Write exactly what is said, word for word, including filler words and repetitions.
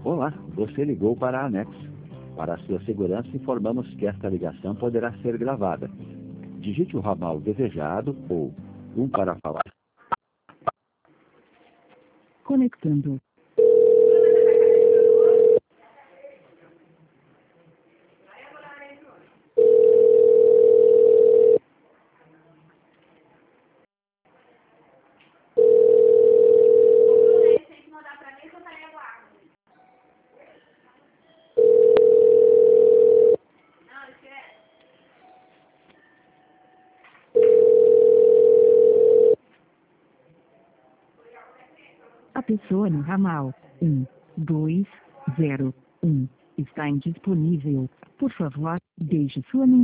Olá, você ligou para a Anex. Para a sua segurança, informamos que esta ligação poderá ser gravada. Digite o ramal desejado ou um para falar. Conectando. A pessoa no ramal um, dois, zero, um está indisponível. Por favor, deixe sua mensagem.